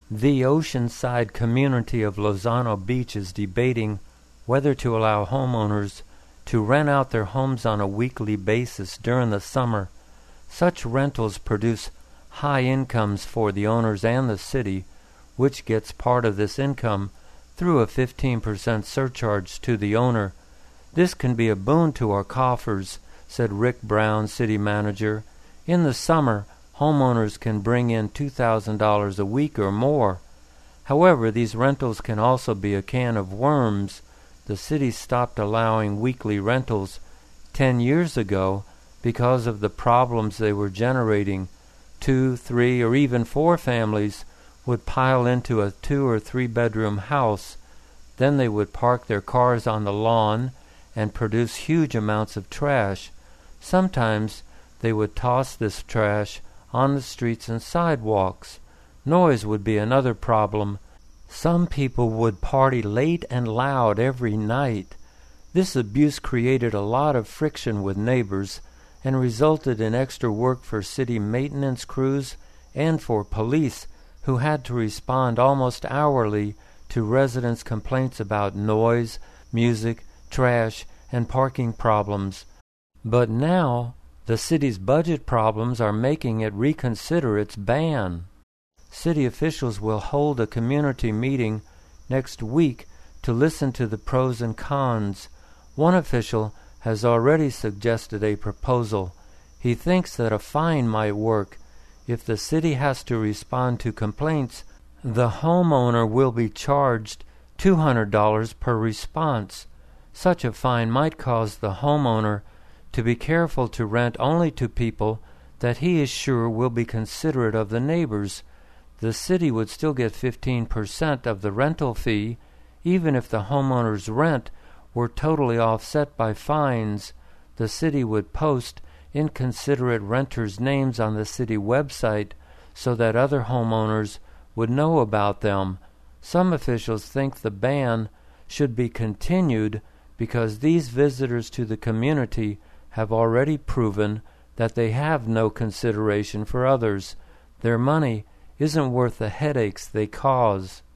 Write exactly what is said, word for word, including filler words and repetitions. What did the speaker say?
The oceanside community of Lozano Beach is debating whether to allow homeowners to rent out their homes on a weekly basis during the summer. Such rentals produce high incomes for the owners and the city, which gets part of this income through a fifteen percent surcharge to the owner. This can be a boon to our coffers, said Rick Brown, city manager. In the summer, homeowners can bring in two thousand dollars a week or more. However, these rentals can also be a can of worms. The city stopped allowing weekly rentals ten years ago because of the problems they were generating. Two, three, or even four families would pile into a two or three bedroom house. Then they would park their cars on the lawn and produce huge amounts of trash. Sometimes they would toss this trash on the streets and sidewalks. Noise would be another problem. Some people would party late and loud every night. This abuse created a lot of friction with neighbors and resulted in extra work for city maintenance crews and for police, who had to respond almost hourly to residents' complaints about noise, music, trash, and parking problems. But now, the city's budget problems are making it reconsider its ban. City officials will hold a community meeting next week to listen to the pros and cons. One official has already suggested a proposal. He thinks that a fine might work. If the city has to respond to complaints, the homeowner will be charged two hundred dollars per response. Such a fine might cause the homeowner to be careful to rent only to people that he is sure will be considerate of the neighbors. The city would still get fifteen percent of the rental fee, even if the homeowner's rent were totally offset by fines. The city would post inconsiderate renters' names on the city website so that other homeowners would know about them. Some officials think the ban should be continued because these visitors to the community have already proven that they have no consideration for others. Their money isn't worth the headaches they cause.